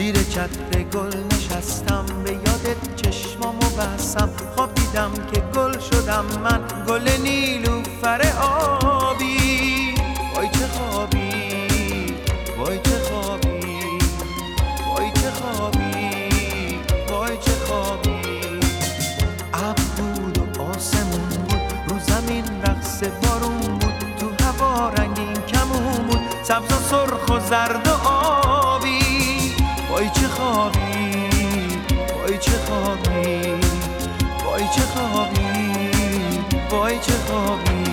زیر چتر گل نشستم، به یادت چشمامو بستم. خواب دیدم که گل شدم من، گل نیلوفر آبی. وای چه خوابی، وای چه خوابی، وای چه خوابی، وای چه خوابی. ابر بود و آسمون بود، رو زمین رقص بارون بود، تو هوا رنگین کمون بود، سبز و سرخ و زرد و آبی. وای چه خوابی، وای چه خوابی، وای چه خوابی، وای چه خوابی.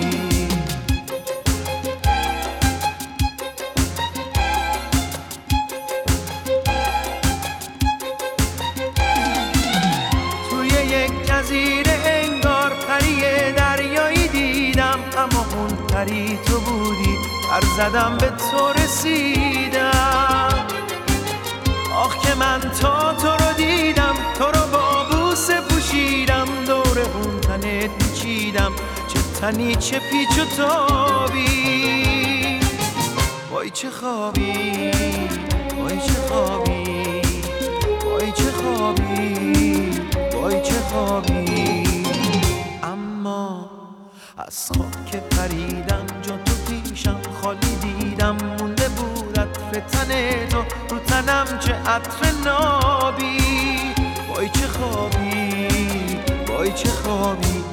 توی یک جزیره انگار پری دریایی دیدم، اما اون پری تو بودی، پر زدم به تو رسیدم. آخ که من تا تو رو دیدم، تو رو با بوسه پوشیدم، دور اون تنت میچیدم، چه تنی چه پیچ و تابی. وای چه خوابی، وای چه خوابی، وای چه خوابی، وای چه خوابی. اما از خواب که پریدم، جا تو پیشم خالی دیدم، مونده بود عطر تن تو، رو تنم چه عطر نابی. وای چه خوابی، وای چه خوابی.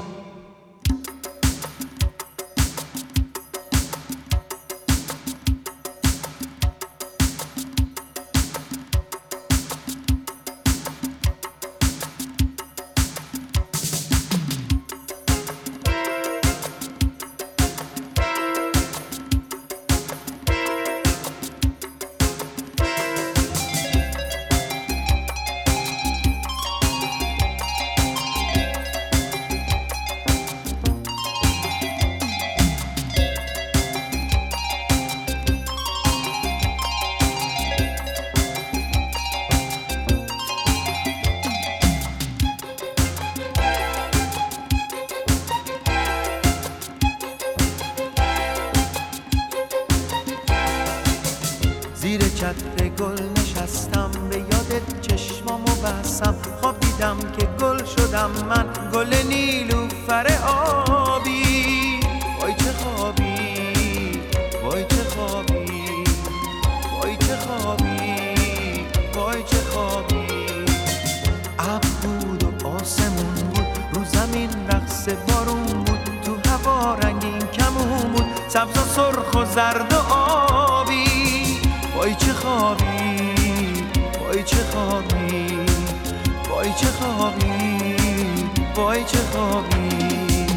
زیر چتر گل نشستم، به یادت چشمامو بستم. خواب دیدم که گل شدم من، گل نیلوفر آبی. وای چه خوابی، وای چه خوابی، وای چه خوابی، وای چه خوابی. ابر بود و آسمون بود، رو زمین رقص بارون بود، تو هوا رنگین کمون بود، سبز و سرخ و زرد و آبی. وای چه خوابی، وای چه خوابی، وای چه خوابی، وای چه خوابی.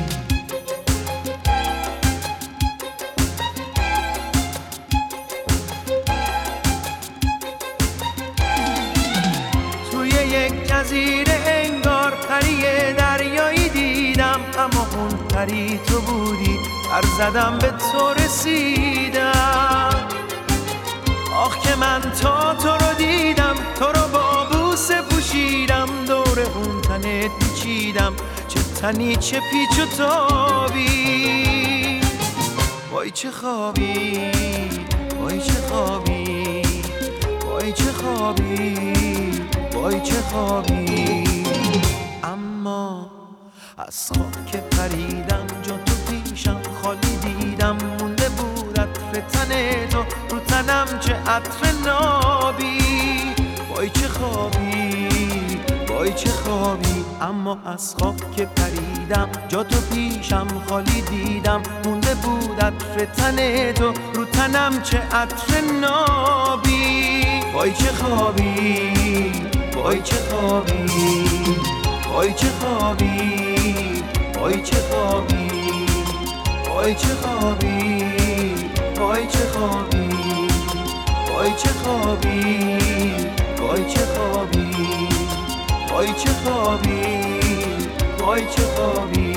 توی یک جزیره انگار پری دریایی دیدم، اما اون پری تو بودی، پر زدم به تو رسیدم. آخ که من تا تو رو دیدم، تو رو با بوسه پوشیدم، دور اون تنت میچیدم، چه تنی چه پیچ و تابی. وای چه خوابی، وای چه خوابی، وای چه خوابی، وای چه خوابی. اما از خواب که پریدم، جا تو پیشم خالی دیدم، مونده بود عطر تن تو، رو تنم چه عطر نابی. وای چه خوابی، وای چه خوابی. اما از خواب که پریدم، جا تو پیشم خالی دیدم، مونده بود عطر تن تو، رو تنم چه عطر نابی. وای چه خوابی، وای چه خوابی، وای چه خوابی، وای چه خوابی، وای چه خوابی، وای چه خوابی، وای چه خوابی، وای چه خوابی، وای چه خوابی، وای چه خوابی.